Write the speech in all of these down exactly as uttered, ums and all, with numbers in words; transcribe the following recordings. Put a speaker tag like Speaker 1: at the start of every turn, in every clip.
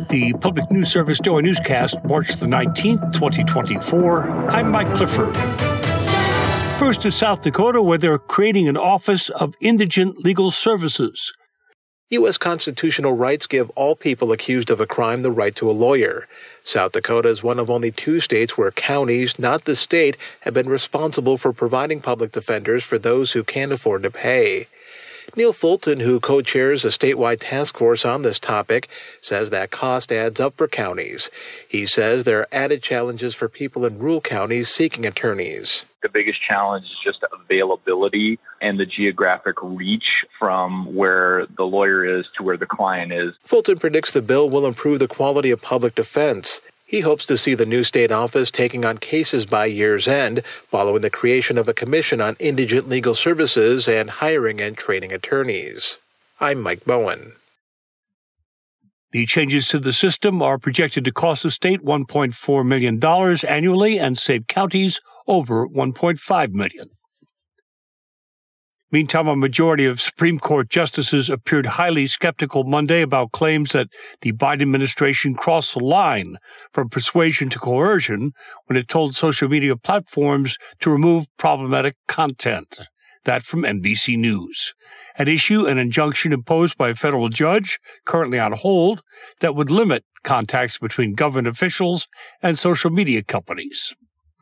Speaker 1: the Public News Service Daily Newscast, March the nineteenth, twenty twenty-four. I'm Mike Clifford. First to South Dakota, where they're creating an Office of Indigent Legal Services.
Speaker 2: U S constitutional rights give all people accused of a crime the right to a lawyer. South Dakota is one of only two states where counties, not the state, have been responsible for providing public defenders for those who can't afford to pay. Neil Fulton, who co-chairs a statewide task force on this topic, says that cost adds up for counties. He says there are added challenges for people in rural counties seeking attorneys.
Speaker 3: The biggest challenge is just availability and the geographic reach from where the lawyer is to where the client is.
Speaker 2: Fulton predicts the bill will improve the quality of public defense. He hopes to see the new state office taking on cases by year's end, following the creation of a commission on indigent legal services and hiring and training attorneys. I'm Mike Bowen.
Speaker 1: The changes to the system are projected to cost the state one point four million dollars annually and save counties over one point five million dollars. Meantime, a majority of Supreme Court justices appeared highly skeptical Monday about claims that the Biden administration crossed the line from persuasion to coercion when it told social media platforms to remove problematic content. That from N B C News. At issue, an injunction imposed by a federal judge, currently on hold, that would limit contacts between government officials and social media companies.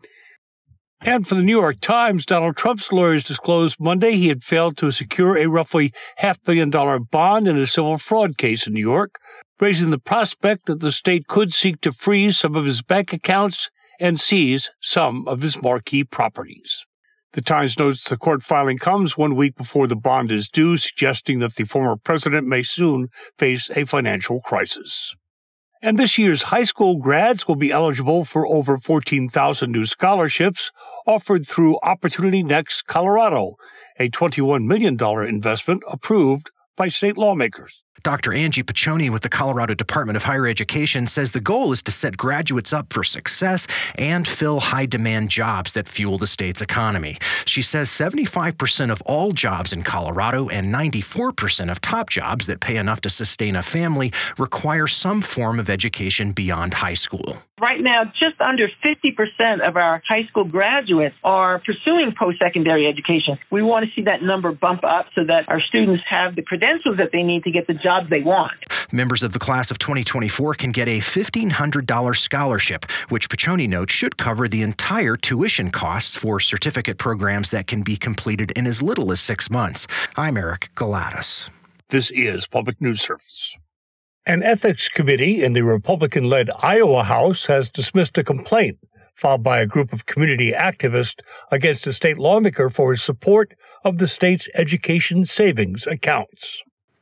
Speaker 1: And for the New York Times, Donald Trump's lawyers disclosed Monday he had failed to secure a roughly half billion dollar bond in a civil fraud case in New York, raising the prospect that the state could seek to freeze some of his bank accounts and seize some of his marquee properties. The Times notes the court filing comes one week before the bond is due, suggesting that the former president may soon face a financial crisis. And this year's high school grads will be eligible for over fourteen thousand new scholarships offered through Opportunity Next Colorado, a twenty-one million dollars investment approved by state lawmakers.
Speaker 4: Doctor Angie Piccioni with the Colorado Department of Higher Education says the goal is to set graduates up for success and fill high-demand jobs that fuel the state's economy. She says seventy-five percent of all jobs in Colorado and ninety-four percent of top jobs that pay enough to sustain a family require some form of education beyond high school.
Speaker 5: Right now, just under fifty percent of our high school graduates are pursuing post-secondary education. We want to see that number bump up so that our students have the credentials that they need to get the jobs they want.
Speaker 4: Members of the class of twenty twenty-four can get a fifteen hundred dollars scholarship, which Piccioni notes should cover the entire tuition costs for certificate programs that can be completed in as little as six months. I'm Eric Galatas.
Speaker 1: This is Public News Service. An ethics committee in the Republican-led Iowa House has dismissed a complaint filed by a group of community activists against a state lawmaker for his support of the state's education savings accounts.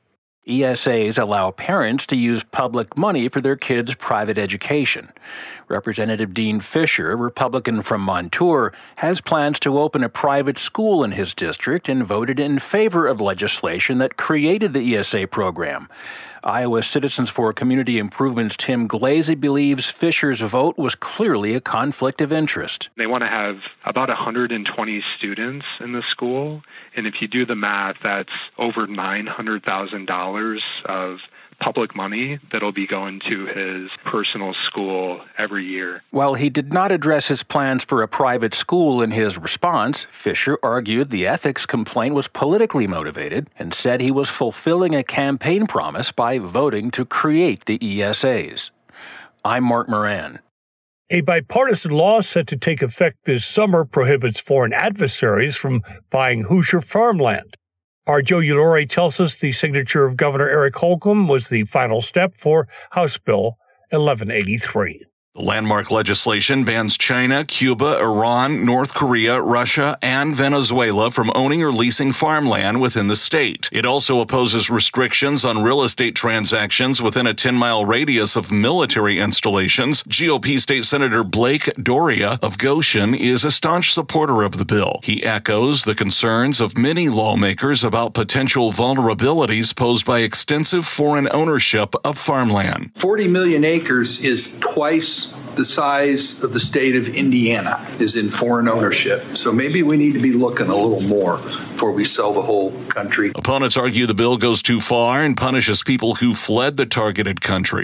Speaker 6: E S As allow parents to use public money for their kids' private education. Representative Dean Fisher, a Republican from Montour, has plans to open a private school in his district and voted in favor of legislation that created the E S A program. Iowa Citizens for Community Improvement's Tim Glazy believes Fisher's vote was clearly a conflict of interest.
Speaker 7: They want to have about one hundred twenty students in the school, and if you do the math, that's over nine hundred thousand dollars of public money that'll be going to his personal school every year.
Speaker 6: While he did not address his plans for a private school in his response, Fisher argued the ethics complaint was politically motivated and said he was fulfilling a campaign promise by voting to create the E S As. I'm Mark Moran.
Speaker 1: A bipartisan law set to take effect this summer prohibits foreign adversaries from buying Hoosier farmland. Our Joe Ulore tells us the signature of Governor Eric Holcomb was the final step for House Bill eleven eighty-three.
Speaker 8: The landmark legislation bans China, Cuba, Iran, North Korea, Russia, and Venezuela from owning or leasing farmland within the state. It also opposes restrictions on real estate transactions within a ten-mile radius of military installations. G O P State Senator Blake Doria of Goshen is a staunch supporter of the bill. He echoes the concerns of many lawmakers about potential vulnerabilities posed by extensive foreign ownership of farmland.
Speaker 9: forty million acres is twice the size of the state of Indiana is in foreign ownership. So maybe we need to be looking a little more before we sell the whole country.
Speaker 8: Opponents argue the bill goes too far and punishes people who fled the targeted countries.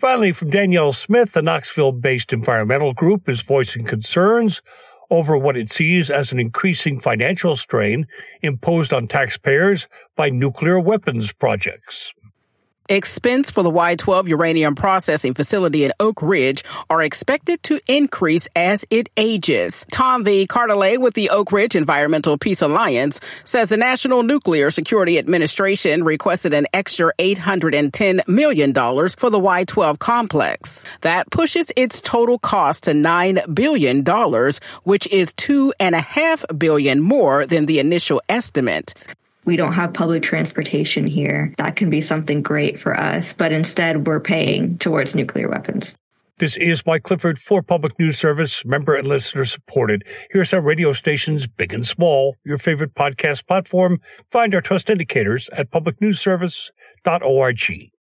Speaker 1: Finally, from Danielle Smith, the Knoxville-based environmental group is voicing concerns over what it sees as an increasing financial strain imposed on taxpayers by nuclear weapons projects.
Speaker 10: Expense for the Y twelve uranium processing facility in Oak Ridge are expected to increase as it ages. Tom V. Cartelet with the Oak Ridge Environmental Peace Alliance says the National Nuclear Security Administration requested an extra eight hundred ten million dollars for the Y twelve complex. That pushes its total cost to nine billion dollars, which is two point five billion dollars more than the initial estimate.
Speaker 11: We don't have public transportation here. That can be something great for us, but instead we're paying towards nuclear weapons.
Speaker 1: This is Mike Clifford for Public News Service, member and listener supported. Here's our radio stations, big and small, your favorite podcast platform. Find our trust indicators at public news service dot org.